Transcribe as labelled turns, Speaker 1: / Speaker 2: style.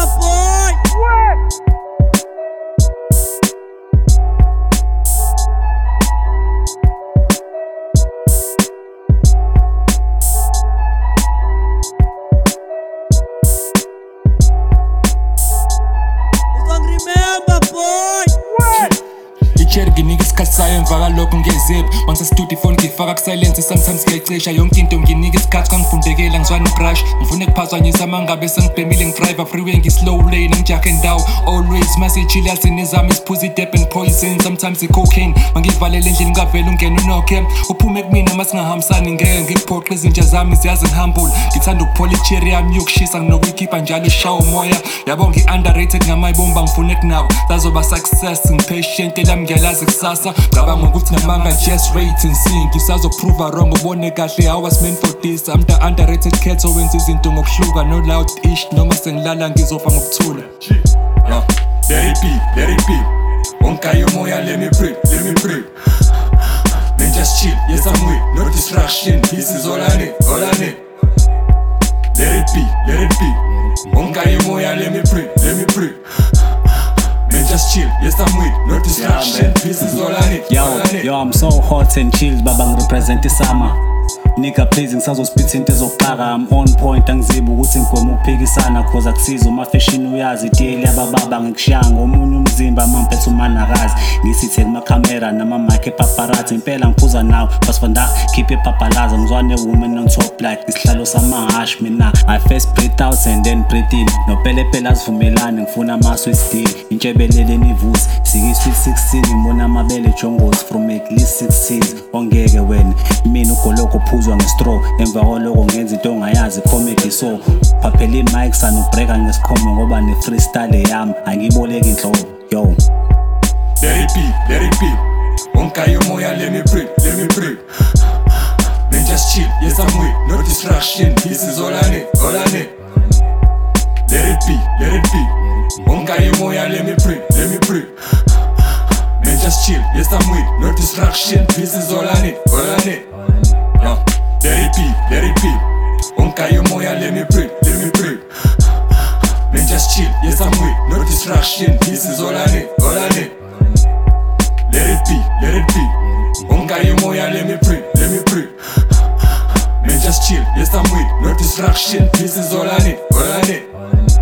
Speaker 1: boy. Remember, boy.
Speaker 2: Ichergi niggas isikhathi emva lokho ngezip once studio phone ngifaka ku silence sometimes ngiyayicisha yonke into nginika isikhathi kangifundekela ngizwana brush ngifuna ukuphazanyisa amangabe sengibhemile ngidrive freeway ngislow lane ngijahe ndawo always message yazi nezami isiphuzi dep and poison sometimes cocaine mangivalele endlini ngavela ungena unokhe uphume kumina masingahambisani ngeke ngikuphoqa izinja zami ziyazi ngihumble ngithanda ukuphola icherry yami yokushisa nginokuyikhipha njalo ishawa umoya yabo ngi-underrated ngamayibomba ngifuna ekunawo zazoba success ngipatient elami ngiyalazi kusasa ngicabanga ukuthi namanga just wait and see ngisazoprove wrong ubone kahle I was meant for this I'm the underrated cat owenza izinto ngokuhluka no loud ish noma sengilala ngizofa ngokuthula
Speaker 3: let it be Onkayo moya let me pray Man just chill, yes I'm with no distraction, peace is all I need Let it be Onkayo moya let me pray Man just chill, yes I'm with no distraction, peace is all I need
Speaker 4: Yo, I'm so hot and chilled, baba represent the summer Nigga please ngisazospitha into ezokuxaka I'm on point angizibi ukuthi ngigwema ukuphikisana cause akusiza uma fashion uyazi daily yabababa ngikushanga omunye umzimba mamphethe umanakazi ngisithe kumakhamera nama-mic epaparazzi impela ngiphuza nawe basifanda keep epapalaza ngizwane woman on top like isihlalo samahash mina I first breathe out and then breathe in nopelepele azivumelane ngifuna ama-sweet deal intshebeleleni ivusi sikisweet 16 ngibona amabele jongozi from at least 6 ongeke wena mina ugoloko phuzwa ngestraw emva koloko ngenza into ongayazi comedy so phaphela i-mic sanubreaka ngesikhomo ngoba ne-freestyle yami angiyiboleki inhloko yo
Speaker 3: Let it be Onkayo moya let me pray Man just chill, yes I'm with no distraction, peace is all I need Let it be Onkayo moya let me pray Man just chill, yes I'm with no distraction, peace is all I need Let it be Onkayo moya let me pray Man just chill, yes I'm with no distraction, peace is all I need Let it be Onkayo moya let me pray Man just chill, yes I'm with no distraction, peace is all I need